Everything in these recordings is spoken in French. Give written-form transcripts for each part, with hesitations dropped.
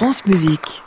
France Musique.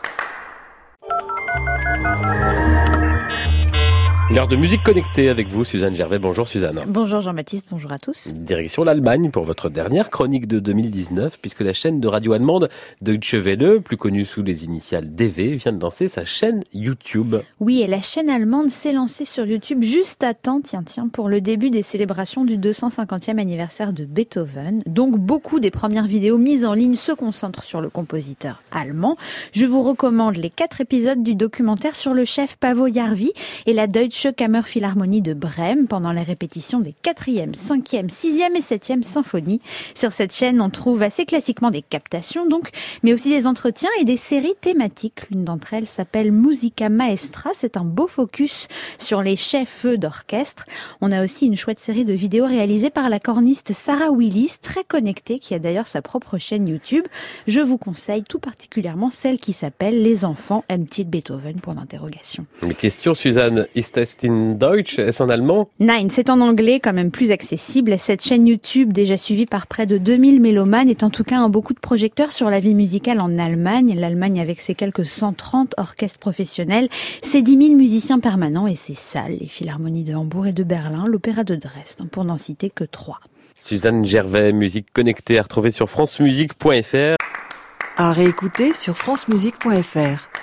L'heure de musique connectée avec vous, Suzanne Gervais. Bonjour Suzanne. Bonjour Jean-Baptiste, bonjour à tous. Direction l'Allemagne pour votre dernière chronique de 2019, puisque la chaîne de radio allemande Deutsche Welle, plus connue sous les initiales DW, vient de lancer sa chaîne YouTube. Oui, et la chaîne allemande s'est lancée sur YouTube juste à temps, pour le début des célébrations du 250e anniversaire de Beethoven. Donc beaucoup des premières vidéos mises en ligne se concentrent sur le compositeur allemand. Je vous recommande les 4 épisodes du documentaire sur le chef Pavo Jarvi et la Deutsche Kammerphilharmonie de Brême pendant les répétitions des 4e, 5e, 6e et 7e symphonies. Sur cette chaîne, on trouve assez classiquement des captations donc, mais aussi des entretiens et des séries thématiques. L'une d'entre elles s'appelle Musica Maestra. C'est un beau focus sur les chefs d'orchestre. On a aussi une chouette série de vidéos réalisées par la corniste Sarah Willis, très connectée, qui a d'ailleurs sa propre chaîne YouTube. Je vous conseille tout particulièrement celle qui s'appelle Les enfants aiment-ils Beethoven ? Mes questions, Suzanne, ist es in Deutsch? Est-ce en allemand? Nein, c'est en anglais, quand même plus accessible. Cette chaîne YouTube, déjà suivie par près de 2000 mélomanes, est en tout cas un beau coup de projecteur sur la vie musicale en Allemagne. L'Allemagne avec ses quelques 130 orchestres professionnels, ses 10 000 musiciens permanents et ses salles, les philharmonies de Hambourg et de Berlin, l'opéra de Dresde, pour n'en citer que 3. Suzanne Gervais, musique connectée à retrouver sur francemusique.fr. À réécouter sur francemusique.fr.